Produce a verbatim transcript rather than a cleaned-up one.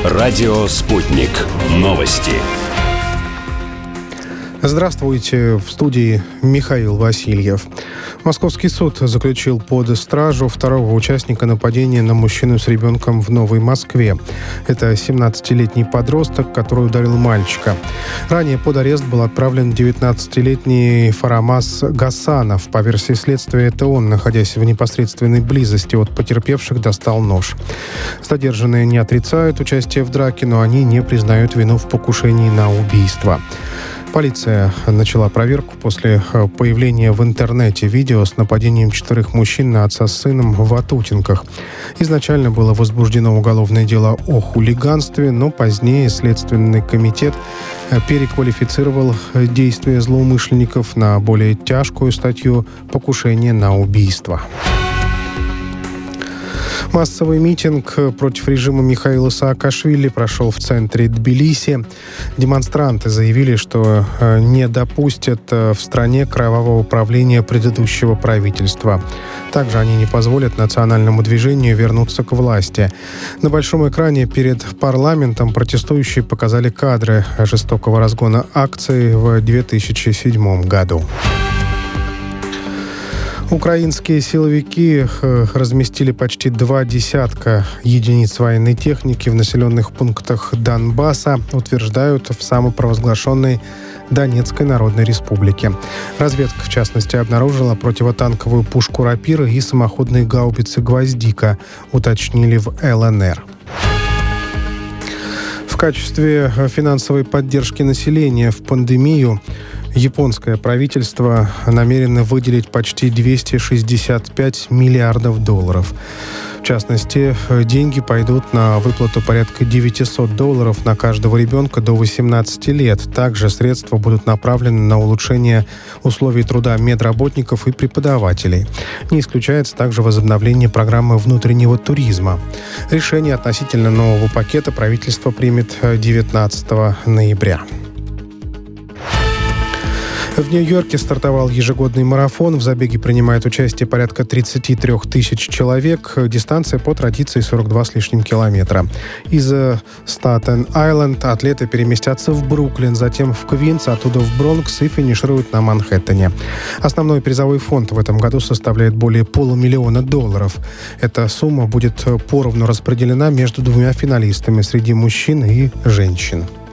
Радио «Спутник». Новости. Здравствуйте, в студии Михаил Васильев. Московский суд заключил под стражу второго участника нападения на мужчину с ребенком в Новой Москве. Это семнадцатилетний подросток, который ударил мальчика. Ранее под арест был отправлен девятнадцатилетний Фарамаз Гасанов. По версии следствия, это он, находясь в непосредственной близости от потерпевших, достал нож. Задержанные не отрицают участие в драке, но они не признают вину в покушении на убийство. Полиция начала проверку после появления в интернете видео с нападением четырех мужчин на отца с сыном в Ватутинках. Изначально было возбуждено уголовное дело о хулиганстве, но позднее Следственный комитет переквалифицировал действия злоумышленников на более тяжкую статью «Покушение на убийство». Массовый митинг против режима Михаила Саакашвили прошел в центре Тбилиси. Демонстранты заявили, что не допустят в стране кровавого правления предыдущего правительства. Также они не позволят национальному движению вернуться к власти. На большом экране перед парламентом протестующие показали кадры жестокого разгона акции в две тысячи седьмом году. Украинские силовики разместили почти два десятка единиц военной техники в населенных пунктах Донбасса, утверждают в самопровозглашенной Донецкой Народной Республике. Разведка, в частности, обнаружила противотанковую пушку «Рапира» и самоходные гаубицы «Гвоздика», уточнили в эл эн эр. В качестве финансовой поддержки населения в пандемию японское правительство намерено выделить почти двести шестьдесят пять миллиардов долларов. В частности, деньги пойдут на выплату порядка девятьсот долларов на каждого ребенка до восемнадцати лет. Также средства будут направлены на улучшение условий труда медработников и преподавателей. Не исключается также возобновление программы внутреннего туризма. Решение относительно нового пакета правительство примет девятнадцатого ноября. В Нью-Йорке стартовал ежегодный марафон. В забеге принимает участие порядка тридцать три тысяч человек. Дистанция по традиции сорок два с лишним километра. Из Статен-Айленд атлеты переместятся в Бруклин, затем в Квинс, оттуда в Бронкс и финишируют на Манхэттене. Основной призовой фонд в этом году составляет более полумиллиона долларов. Эта сумма будет поровну распределена между двумя финалистами среди мужчин и женщин.